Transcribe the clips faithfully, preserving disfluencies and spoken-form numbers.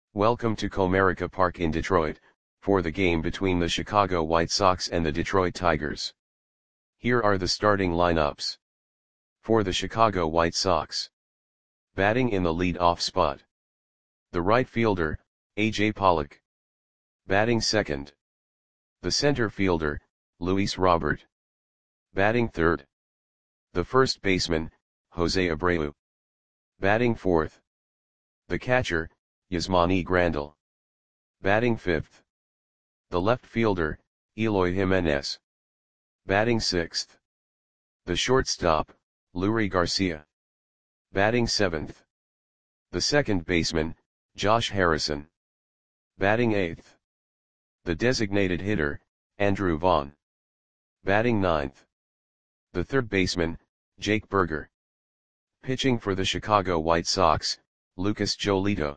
Welcome to Comerica Park in Detroit, for the game between the Chicago White Sox and the Detroit Tigers. Here are the starting lineups. For the Chicago White Sox. Batting in the lead-off spot. The right fielder, A J Pollock. Batting second. The center fielder, Luis Robert. Batting third. The first baseman, Jose Abreu. Batting fourth. The catcher, Yasmani Grandal. Batting fifth. The left fielder, Eloy Jimenez. Batting sixth. The shortstop, Leury Garcia. Batting seventh. The second baseman, Josh Harrison. Batting eighth. The designated hitter, Andrew Vaughn. Batting ninth. The third baseman, Jake Burger. Pitching for the Chicago White Sox, Lucas Giolito.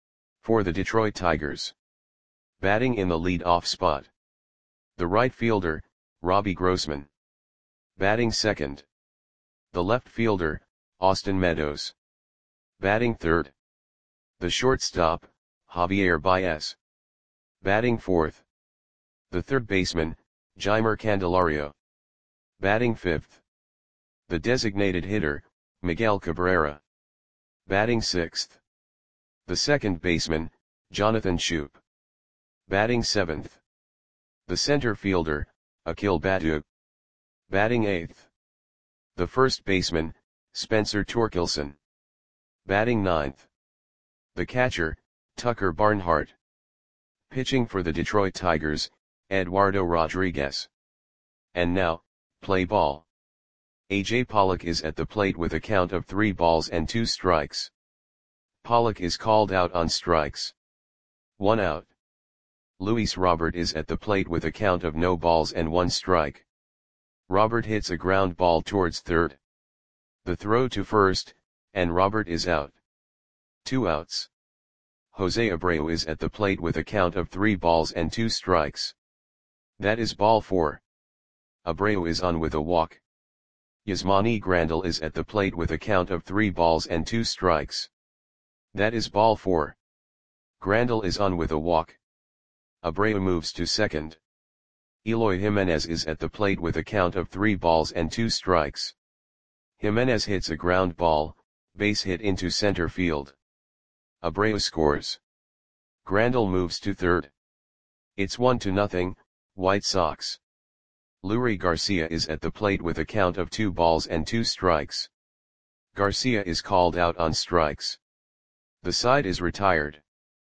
For the Detroit Tigers. Batting in the lead-off spot. The right fielder, Robbie Grossman. Batting second. The left fielder, Austin Meadows. Batting third. The shortstop, Javier Baez. Batting fourth. The third baseman, Jeimer Candelario. Batting fifth. The designated hitter, Miguel Cabrera. Batting sixth. The second baseman, Jonathan Schoop. Batting seventh. The center fielder, Akil Baddoo. Batting eighth. The first baseman, Spencer Torkelson. Batting ninth. The catcher, Tucker Barnhart. Pitching for the Detroit Tigers, Eduardo Rodriguez. And now, play ball. A J Pollock is at the plate with a count of three balls and two strikes. Pollock is called out on strikes. One out. Luis Robert is at the plate with a count of no balls and one strike. Robert hits a ground ball towards third. The throw to first, and Robert is out. Two outs. Jose Abreu is at the plate with a count of three balls and two strikes. That is ball four. Abreu is on with a walk. Yasmani Grandal is at the plate with a count of three balls and two strikes. That is ball four. Grandal is on with a walk. Abreu moves to second. Eloy Jimenez is at the plate with a count of three balls and two strikes. Jimenez hits a ground ball, base hit into center field. Abreu scores. Grandal moves to third. It's one to nothing, White Sox. Leury Garcia is at the plate with a count of two balls and two strikes. Garcia is called out on strikes. The side is retired.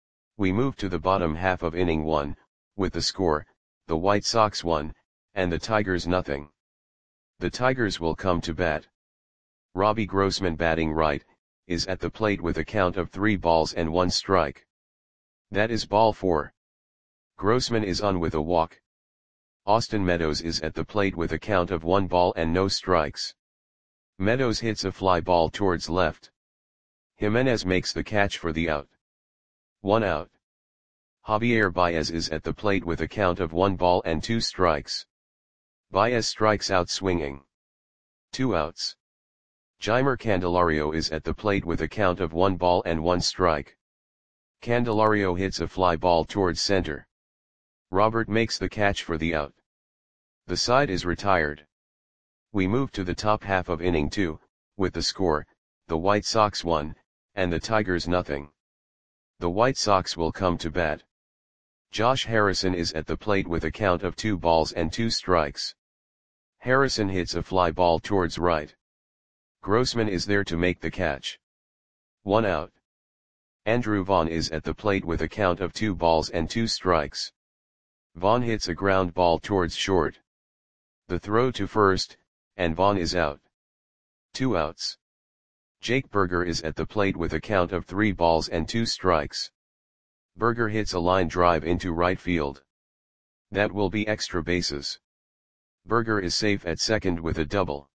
We move to the bottom half of inning one, with the score, the White Sox one, and the Tigers nothing. The Tigers will come to bat. Robbie Grossman, batting right, is at the plate with a count of three balls and one strike. That is ball four. Grossman is on with a walk. Austin Meadows is at the plate with a count of one ball and no strikes. Meadows hits a fly ball towards left. Jimenez makes the catch for the out. One out. Javier Baez is at the plate with a count of one ball and two strikes. Baez strikes out swinging. Two outs. Jeimer Candelario is at the plate with a count of one ball and one strike. Candelario hits a fly ball towards center. Robert makes the catch for the out. The side is retired. We move to the top half of inning two, with the score, the White Sox one, and the Tigers nothing. The White Sox will come to bat. Josh Harrison is at the plate with a count of two balls and two strikes. Harrison hits a fly ball towards right. Grossman is there to make the catch. One out. Andrew Vaughn is at the plate with a count of two balls and two strikes. Vaughn hits a ground ball towards short. The throw to first, and Vaughn is out. Two outs. Jake Burger is at the plate with a count of three balls and two strikes. Burger hits a line drive into right field. That will be extra bases. Burger is safe at second with a double.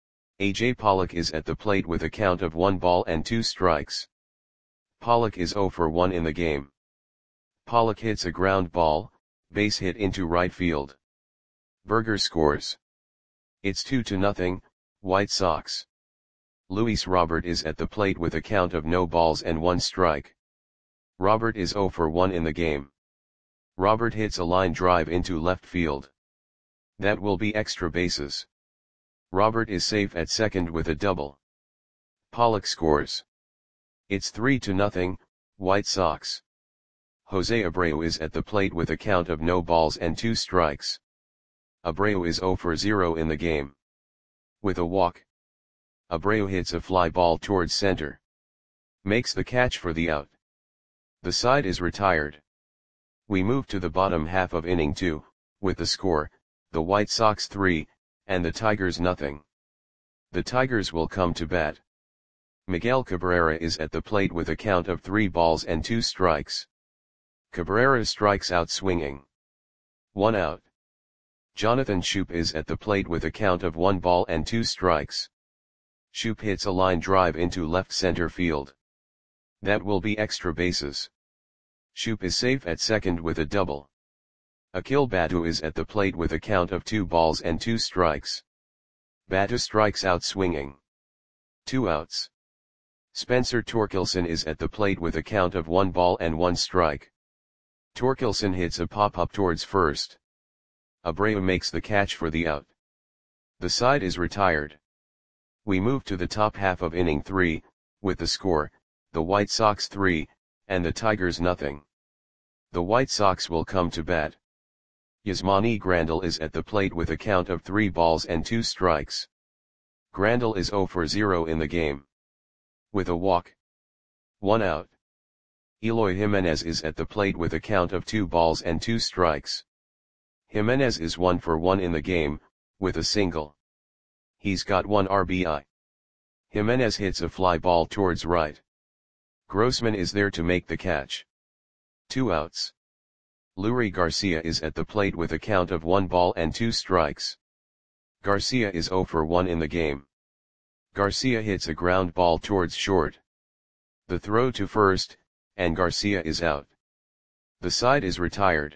A J Pollock is at the plate with a count of one ball and two strikes. Pollock is zero for one in the game. Pollock hits a ground ball, base hit into right field. Burger scores. It's two to nothing, White Sox. Luis Robert is at the plate with a count of no balls and one strike. Robert is zero for one in the game. Robert hits a line drive into left field. That will be extra bases. Robert is safe at second with a double. Pollock scores. It's three to nothing, White Sox. Jose Abreu is at the plate with a count of no balls and two strikes. Abreu is zero for zero in the game. With a walk, Abreu hits a fly ball towards center. Makes the catch for the out. The side is retired. We move to the bottom half of inning two, with the score, the White Sox three, and the Tigers nothing. The Tigers will come to bat. Miguel Cabrera is at the plate with a count of three balls and two strikes. Cabrera strikes out swinging. One out. Jonathan Schoop is at the plate with a count of one ball and two strikes. Schoop hits a line drive into left center field. That will be extra bases. Schoop is safe at second with a double. Akil Baddoo is at the plate with a count of two balls and two strikes. Baddoo strikes out swinging. Two outs. Spencer Torkelson is at the plate with a count of one ball and one strike. Torkelson hits a pop-up towards first. Abreu makes the catch for the out. The side is retired. We move to the top half of inning three, with the score, the White Sox three, and the Tigers nothing. The White Sox will come to bat. Yasmani Grandal is at the plate with a count of three balls and two strikes. Grandal is zero for zero in the game. With a walk. One out. Eloy Jimenez is at the plate with a count of two balls and two strikes. Jimenez is one for one in the game, with a single. He's got one R B I. Jimenez hits a fly ball towards right. Grossman is there to make the catch. Two outs. Leury Garcia is at the plate with a count of one ball and two strikes. Garcia is zero for one in the game. Garcia hits a ground ball towards short. The throw to first, and Garcia is out. The side is retired.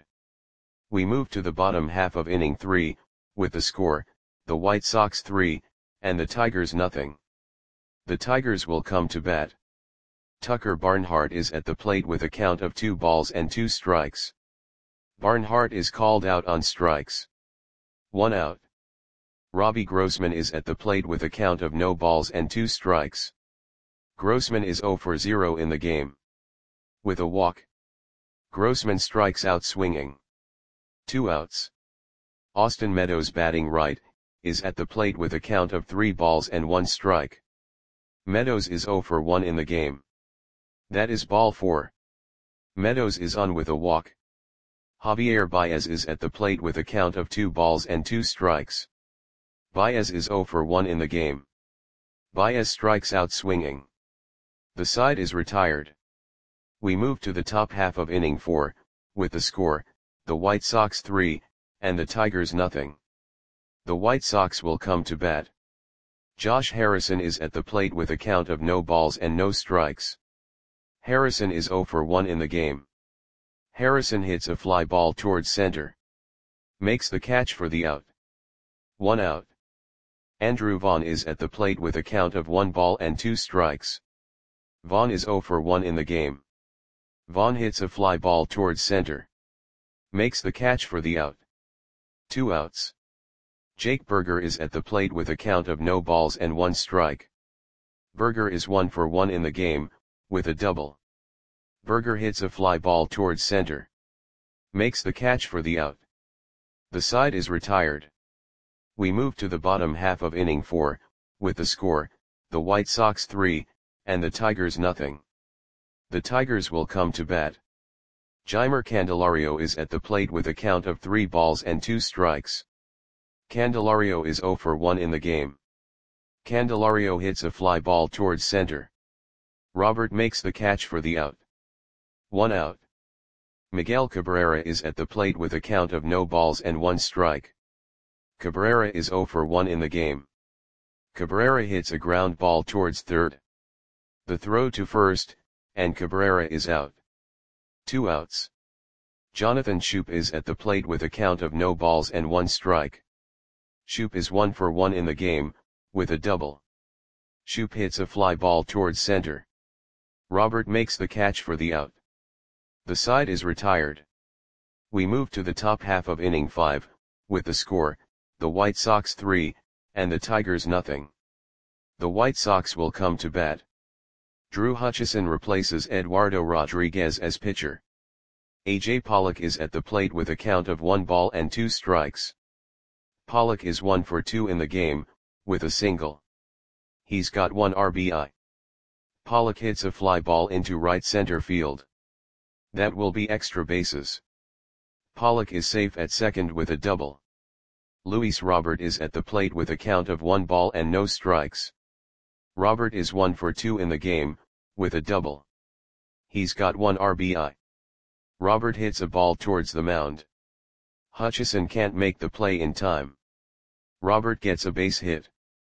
We move to the bottom half of inning three, with the score, the White Sox three, and the Tigers nothing. The Tigers will come to bat. Tucker Barnhart is at the plate with a count of two balls and two strikes. Barnhart is called out on strikes. One out. Robbie Grossman is at the plate with a count of no balls and two strikes. Grossman is zero for zero in the game. With a walk. Grossman strikes out swinging. Two outs. Austin Meadows batting right, is at the plate with a count of three balls and one strike. Meadows is zero for one in the game. That is ball four. Meadows is on with a walk. Javier Baez is at the plate with a count of two balls and two strikes. Baez is zero for one in the game. Baez strikes out swinging. The side is retired. We move to the top half of inning four, with the score, the White Sox three, and the Tigers nothing. The White Sox will come to bat. Josh Harrison is at the plate with a count of no balls and no strikes. Harrison is zero for one in the game. Harrison hits a fly ball towards center. Makes the catch for the out. One out. Andrew Vaughn is at the plate with a count of one ball and two strikes. Vaughn is zero for one in the game. Vaughn hits a fly ball towards center. Makes the catch for the out. Two outs. Jake Burger is at the plate with a count of no balls and one strike. Burger is one for one in the game, with a double. Burger hits a fly ball towards center. Makes the catch for the out. The side is retired. We move to the bottom half of inning four, with the score, the White Sox three, and the Tigers nothing. The Tigers will come to bat. Jeimer Candelario is at the plate with a count of three balls and two strikes. Candelario is zero for one in the game. Candelario hits a fly ball towards center. Robert makes the catch for the out. One out. Miguel Cabrera is at the plate with a count of no balls and one strike. Cabrera is zero for one in the game. Cabrera hits a ground ball towards third. The throw to first, and Cabrera is out. Two outs. Jonathan Schoop is at the plate with a count of no balls and one strike. Schoop is one for one in the game, with a double. Schoop hits a fly ball towards center. Robert makes the catch for the out. The side is retired. We move to the top half of inning five, with the score, the White Sox three, and the Tigers nothing. The White Sox will come to bat. Drew Hutchison replaces Eduardo Rodriguez as pitcher. A J Pollock is at the plate with a count of one ball and two strikes. Pollock is one for two in the game, with a single. He's got one R B I. Pollock hits a fly ball into right center field. That will be extra bases. Pollock is safe at second with a double. Luis Robert is at the plate with a count of one ball and no strikes. Robert is one for two in the game, with a double. He's got one R B I. Robert hits a ball towards the mound. Hutchison can't make the play in time. Robert gets a base hit.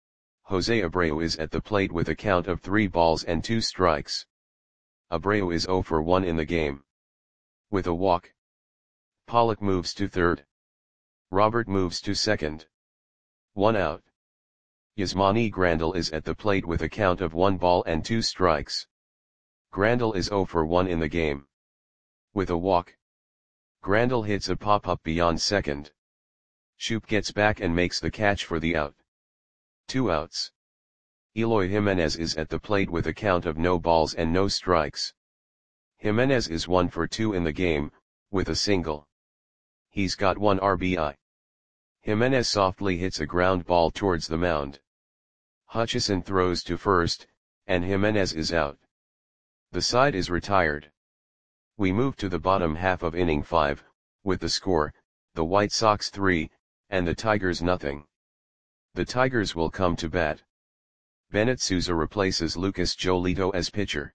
Jose Abreu is at the plate with a count of three balls and two strikes. Abreu is zero for one in the game. With a walk. Pollock moves to third. Robert moves to second. One out. Yasmani Grandal is at the plate with a count of one ball and two strikes. Grandal is zero for one in the game. With a walk. Grandal hits a pop-up beyond second. Shoop gets back and makes the catch for the out. Two outs. Eloy Jimenez is at the plate with a count of no balls and no strikes. Jimenez is one for two in the game, with a single. He's got one R B I. Jimenez softly hits a ground ball towards the mound. Hutchison throws to first, and Jimenez is out. The side is retired. We move to the bottom half of inning five, with the score, the White Sox three, and the Tigers nothing. The Tigers will come to bat. Bennett Sousa replaces Lucas Giolito as pitcher.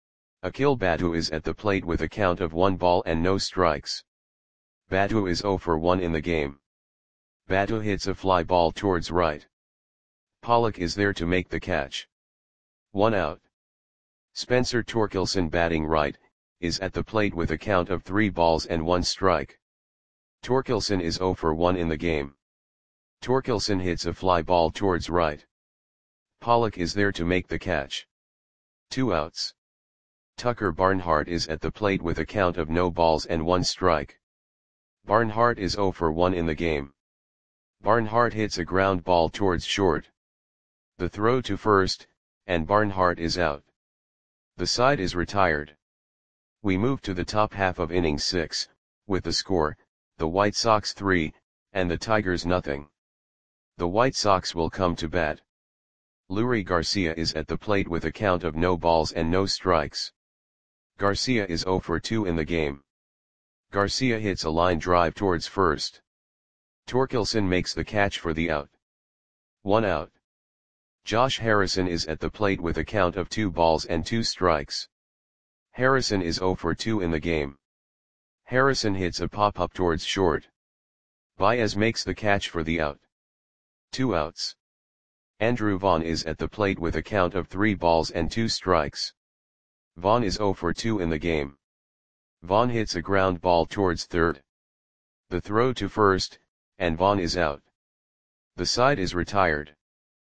Akil Baddoo is at the plate with a count of one ball and no strikes. Baddoo is zero for one in the game. Baddoo hits a fly ball towards right. Pollock is there to make the catch. One out. Spencer Torkelson, batting right, is at the plate with a count of three balls and one strike. Torkelson is zero for one in the game. Torkelson hits a fly ball towards right. Pollock is there to make the catch. Two outs. Tucker Barnhart is at the plate with a count of no balls and one strike. Barnhart is zero for one in the game. Barnhart hits a ground ball towards short. The throw to first, and Barnhart is out. The side is retired. We move to the top half of inning six, with the score, the White Sox three, and the Tigers nothing. The White Sox will come to bat. Leury Garcia is at the plate with a count of no balls and no strikes. Garcia is zero for two in the game. Garcia hits a line drive towards first. Torkelson makes the catch for the out. One out. Josh Harrison is at the plate with a count of two balls and two strikes. Harrison is zero for two in the game. Harrison hits a pop-up towards short. Baez makes the catch for the out. Two outs. Andrew Vaughn is at the plate with a count of three balls and two strikes. Vaughn is zero for two in the game. Vaughn hits a ground ball towards third. The throw to first, and Vaughn is out. The side is retired.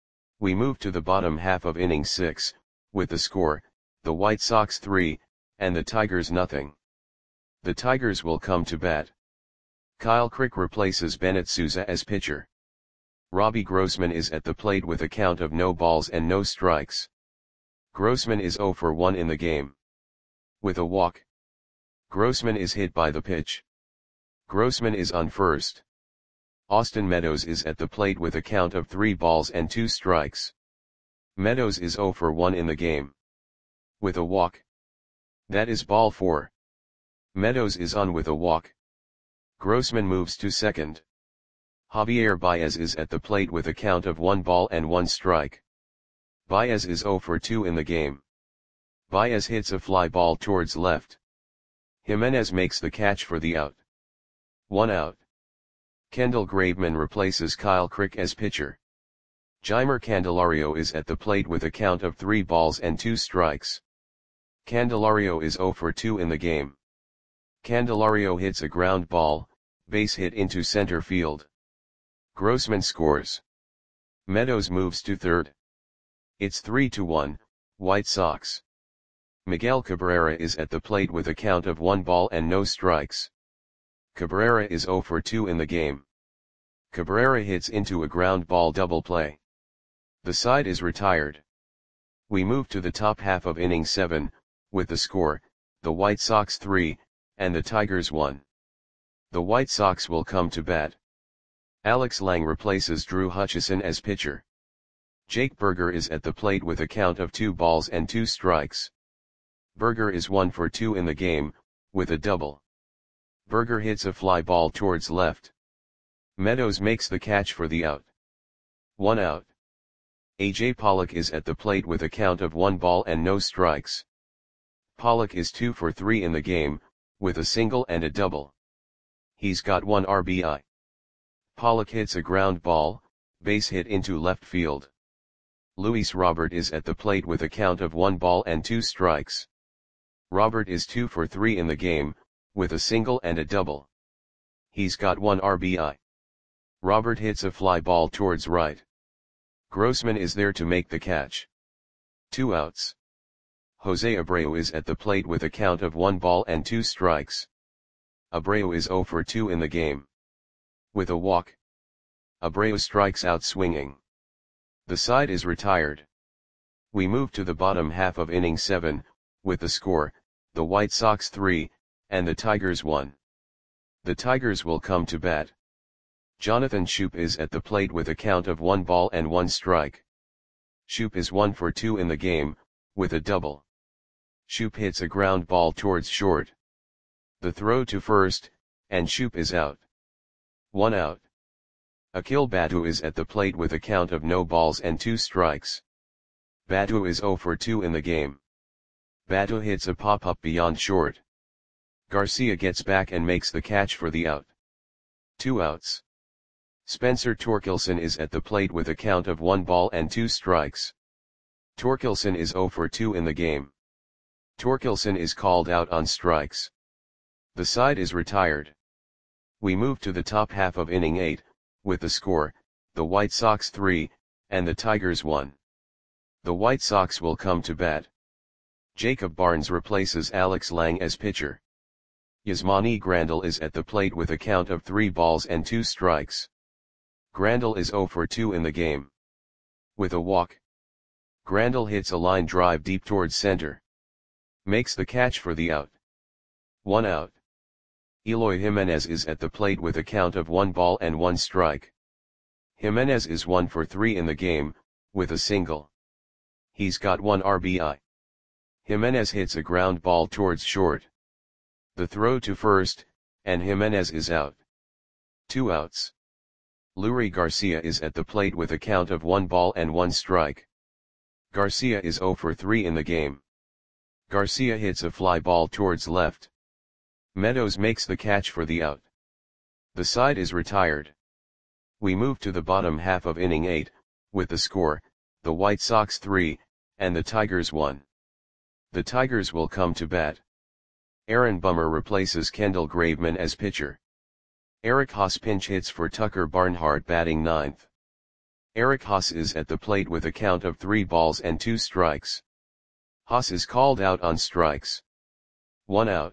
We move to the bottom half of inning six, with the score, the White Sox three, and the Tigers nothing. The Tigers will come to bat. Kyle Crick replaces Bennett Sousa as pitcher. Robbie Grossman is at the plate with a count of no balls and no strikes. Grossman is zero for one in the game. With a walk. Grossman is hit by the pitch. Grossman is on first. Austin Meadows is at the plate with a count of three balls and two strikes. Meadows is zero for one in the game. With a walk. That is ball four. Meadows is on with a walk. Grossman moves to second. Javier Baez is at the plate with a count of one ball and one strike. Baez is zero for two in the game. Baez hits a fly ball towards left. Jimenez makes the catch for the out. One out. Kendall Graveman replaces Kyle Crick as pitcher. Jeimer Candelario is at the plate with a count of three balls and two strikes. Candelario is zero for two in the game. Candelario hits a ground ball, base hit into center field. Grossman scores. Meadows moves to third. It's three to one, White Sox. Miguel Cabrera is at the plate with a count of one ball and no strikes. Cabrera is zero for two in the game. Cabrera hits into a ground ball double play. The side is retired. We move to the top half of inning seven, with the score, the White Sox three, and the Tigers one. The White Sox will come to bat. Alex Lang replaces Drew Hutchison as pitcher. Jake Burger is at the plate with a count of two balls and two strikes. Burger is one for two in the game, with a double. Burger hits a fly ball towards left. Meadows makes the catch for the out. One out. A J Pollock is at the plate with a count of one ball and no strikes. Pollock is two for three in the game, with a single and a double. He's got one R B I. Pollock hits a ground ball, base hit into left field. Luis Robert is at the plate with a count of one ball and two strikes. Robert is two for three in the game, with a single and a double. He's got one R B I. Robert hits a fly ball towards right. Grossman is there to make the catch. Two outs. Jose Abreu is at the plate with a count of one ball and two strikes. Abreu is zero for two in the game. With a walk. Abreu strikes out swinging. The side is retired. We move to the bottom half of inning seven, with the score, the White Sox three, and the Tigers one. The Tigers will come to bat. Jonathan Schoop is at the plate with a count of one ball and one strike. Schoop is one for two in the game, with a double. Schoop hits a ground ball towards short. The throw to first, and Schoop is out. One out. Akil Baddoo is at the plate with a count of no balls and two strikes. Baddoo is zero for two in the game. Baddoo hits a pop-up beyond short. Garcia gets back and makes the catch for the out. Two outs. Spencer Torkelson is at the plate with a count of one ball and two strikes. Torkelson is zero for two in the game. Torkelson is called out on strikes. The side is retired. We move to the top half of inning eight, with the score, the White Sox three, and the Tigers one. The White Sox will come to bat. Jacob Barnes replaces Alex Lang as pitcher. Yasmani Grandal is at the plate with a count of three balls and two strikes. Grandal is zero for two in the game. With a walk. Grandal hits a line drive deep towards center. Makes the catch for the out. One out. Eloy Jimenez is at the plate with a count of one ball and one strike. Jimenez is one for three in the game, with a single. He's got one R B I. Jimenez hits a ground ball towards short. The throw to first, and Jimenez is out. Two outs. Leury Garcia is at the plate with a count of one ball and one strike. Garcia is zero for three in the game. Garcia hits a fly ball towards left. Meadows makes the catch for the out. The side is retired. We move to the bottom half of inning eight, with the score, the White Sox three, and the Tigers one. The Tigers will come to bat. Aaron Bummer replaces Kendall Graveman as pitcher. Eric Haas pinch hits for Tucker Barnhart batting ninth. Eric Haas is at the plate with a count of three balls and two strikes. Haas is called out on strikes. One out.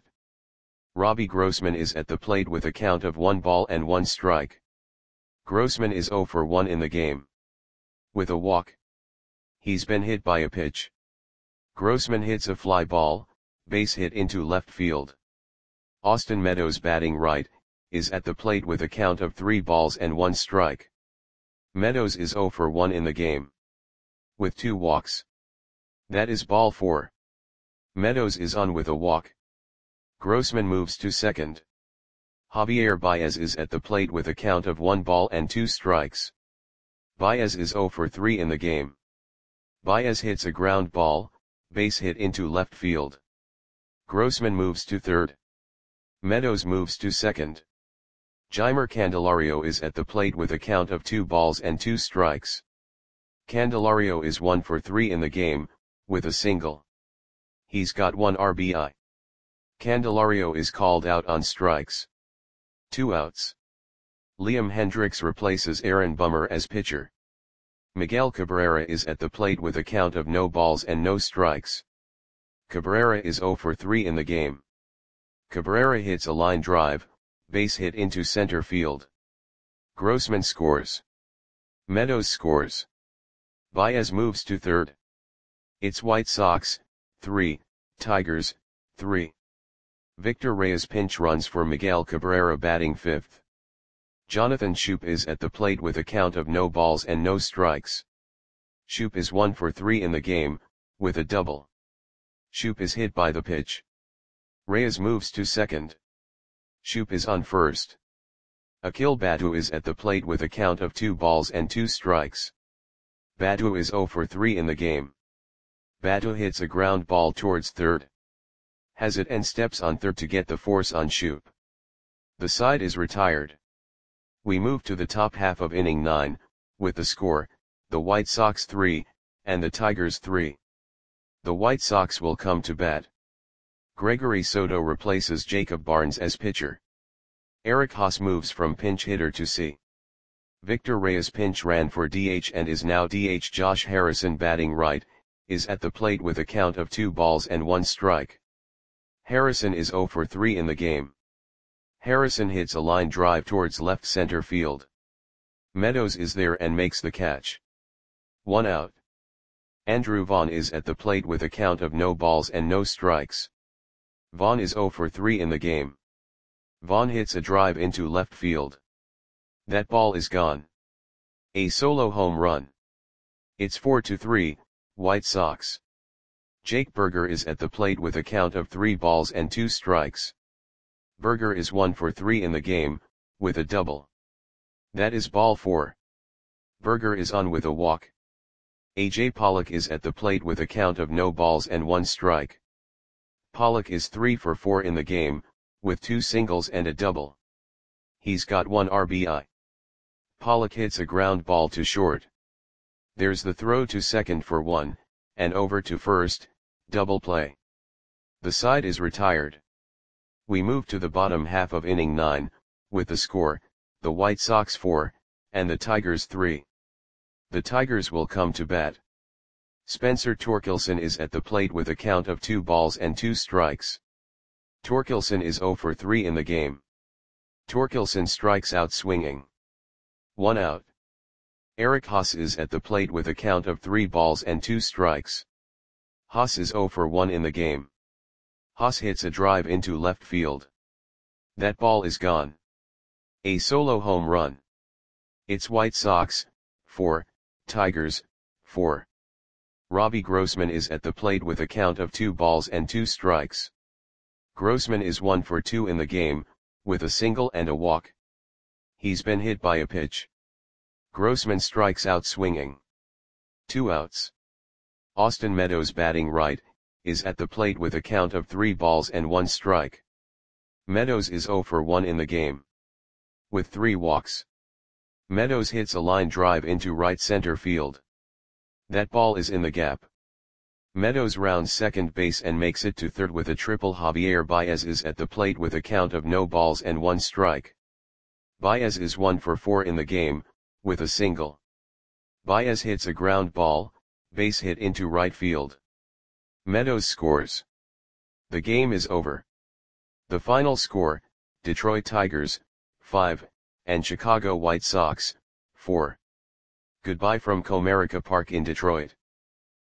Robbie Grossman is at the plate with a count of one ball and one strike. Grossman is zero for one in the game. With a walk. He's been hit by a pitch. Grossman hits a fly ball, base hit into left field. Austin Meadows batting right, is at the plate with a count of three balls and one strike. Meadows is zero for one in the game. With two walks. That is ball four. Meadows is on with a walk. Grossman moves to second. Javier Baez is at the plate with a count of one ball and two strikes. Baez is zero for three in the game. Baez hits a ground ball, base hit into left field. Grossman moves to third. Meadows moves to second. Jeimer Candelario is at the plate with a count of two balls and two strikes. Candelario is one for three in the game, with a single. He's got one R B I. Candelario is called out on strikes. Two outs. Liam Hendriks replaces Aaron Bummer as pitcher. Miguel Cabrera is at the plate with a count of no balls and no strikes. Cabrera is zero for three in the game. Cabrera hits a line drive, base hit into center field. Grossman scores. Meadows scores. Baez moves to third. It's White Sox, three, Tigers, three. Victor Reyes pinch runs for Miguel Cabrera batting fifth. Jonathan Schoop is at the plate with a count of no balls and no strikes. Schoop is one for three in the game, with a double. Schoop is hit by the pitch. Reyes moves to second. Schoop is on first. Akil Baddoo is at the plate with a count of two balls and two strikes. Baddoo is zero for three in the game. Baddoo hits a ground ball towards third. Has it and steps on third to get the force on Schoop. The side is retired. We move to the top half of inning nine, with the score, the White Sox three, and the Tigers three. The White Sox will come to bat. Gregory Soto replaces Jacob Barnes as pitcher. Eric Haas moves from pinch hitter to C. Victor Reyes pinch ran for D H and is now D H. Josh Harrison batting right, is at the plate with a count of two balls and one strike. Harrison is zero for three in the game. Harrison hits a line drive towards left center field. Meadows is there and makes the catch. One out. Andrew Vaughn is at the plate with a count of no balls and no strikes. Vaughn is zero for three in the game. Vaughn hits a drive into left field. That ball is gone. A solo home run. It's four to three, White Sox. Jake Burger is at the plate with a count of three balls and two strikes. Burger is one for three in the game, with a double. That is ball four. Burger is on with a walk. A J Pollock is at the plate with a count of no balls and one strike. Pollock is three for four in the game, with two singles and a double. He's got one R B I. Pollock hits a ground ball to short. There's the throw to second for one, and over to first, double play. The side is retired. We move to the bottom half of inning nine, with the score, the White Sox four, and the Tigers three. The Tigers will come to bat. Spencer Torkelson is at the plate with a count of two balls and two strikes. Torkelson is zero for three in the game. Torkelson strikes out swinging. One out. Eric Haas is at the plate with a count of three balls and two strikes. Haas is zero for one in the game. Haas hits a drive into left field. That ball is gone. A solo home run. It's White Sox, four, Tigers, four. Robbie Grossman is at the plate with a count of two balls and two strikes. Grossman is one for two in the game, with a single and a walk. He's been hit by a pitch. Grossman strikes out swinging. Two outs. Austin Meadows batting right, is at the plate with a count of three balls and one strike. Meadows is zero for one in the game. With three walks. Meadows hits a line drive into right center field. That ball is in the gap. Meadows rounds second base and makes it to third with a triple. Javier Baez is at the plate with a count of no balls and one strike. Baez is one for four in the game, with a single. Baez hits a ground ball, base hit into right field. Meadows scores. The game is over. The final score, Detroit Tigers, five, and Chicago White Sox, four. Goodbye from Comerica Park in Detroit.